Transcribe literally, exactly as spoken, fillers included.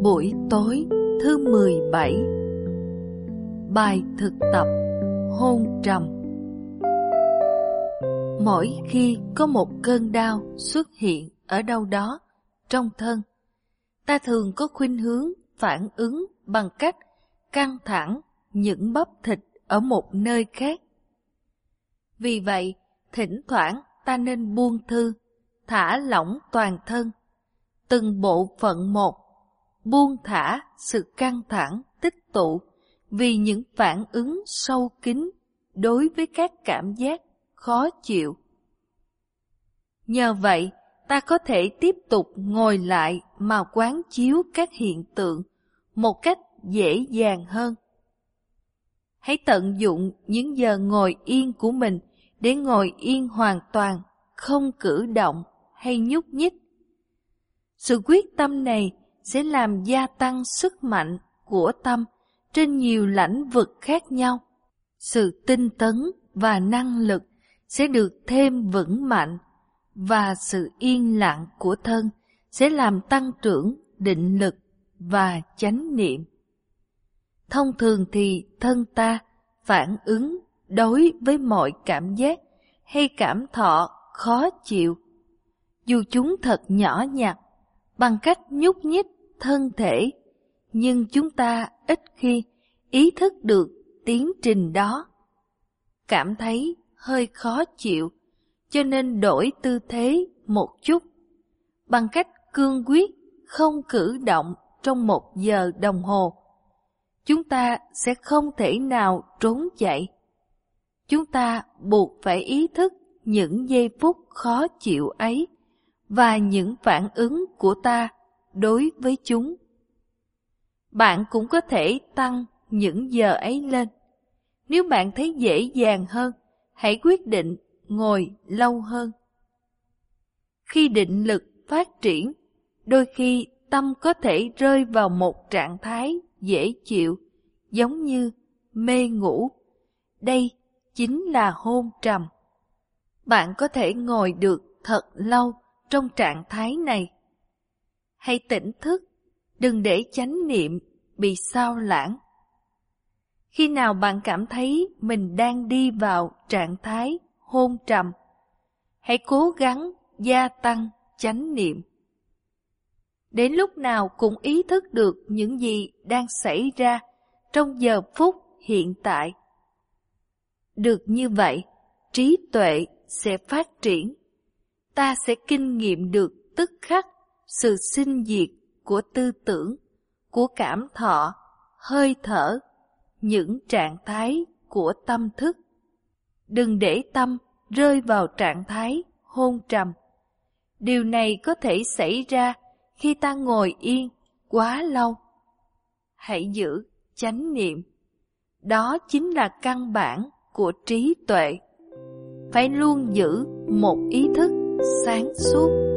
Buổi tối thứ mười bảy. Bài thực tập hôn trầm. Mỗi khi có một cơn đau xuất hiện ở đâu đó trong thân, ta thường có khuynh hướng phản ứng bằng cách căng thẳng những bắp thịt ở một nơi khác. Vì vậy, thỉnh thoảng ta nên buông thư, thả lỏng toàn thân, từng bộ phận một, buông thả sự căng thẳng tích tụ vì những phản ứng sâu kín đối với các cảm giác khó chịu. Nhờ vậy, ta có thể tiếp tục ngồi lại mà quán chiếu các hiện tượng một cách dễ dàng hơn. Hãy tận dụng những giờ ngồi yên của mình để ngồi yên hoàn toàn, không cử động hay nhúc nhích. Sự quyết tâm này sẽ làm gia tăng sức mạnh của tâm trên nhiều lĩnh vực khác nhau. Sự tinh tấn và năng lực sẽ được thêm vững mạnh, và sự yên lặng của thân sẽ làm tăng trưởng định lực và chánh niệm. Thông thường thì thân ta phản ứng đối với mọi cảm giác hay cảm thọ khó chịu, dù chúng thật nhỏ nhặt, bằng cách nhúc nhích thân thể, nhưng chúng ta ít khi ý thức được tiến trình đó. Cảm thấy hơi khó chịu, cho nên đổi tư thế một chút, bằng cách cương quyết không cử động trong một giờ đồng hồ. Chúng ta sẽ không thể nào trốn chạy. Chúng ta buộc phải ý thức những giây phút khó chịu ấy và những phản ứng của ta đối với chúng. Bạn cũng có thể tăng những giờ ấy lên. Nếu bạn thấy dễ dàng hơn, hãy quyết định ngồi lâu hơn. Khi định lực phát triển, đôi khi tâm có thể rơi vào một trạng thái dễ chịu, giống như mê ngủ. Đây chính là hôn trầm. Bạn có thể ngồi được thật lâu trong trạng thái này. Hãy tỉnh thức, đừng để chánh niệm bị sao lãng. Khi nào bạn cảm thấy mình đang đi vào trạng thái hôn trầm, hãy cố gắng gia tăng chánh niệm. Đến lúc nào cũng ý thức được những gì đang xảy ra trong giờ phút hiện tại. Được như vậy, trí tuệ sẽ phát triển. Ta sẽ kinh nghiệm được tức khắc sự sinh diệt của tư tưởng, của cảm thọ, hơi thở, những trạng thái của tâm thức. Đừng để tâm rơi vào trạng thái hôn trầm. Điều này có thể xảy ra khi ta ngồi yên quá lâu. Hãy giữ chánh niệm. Đó chính là căn bản của trí tuệ. Phải luôn giữ một ý thức sáng suốt.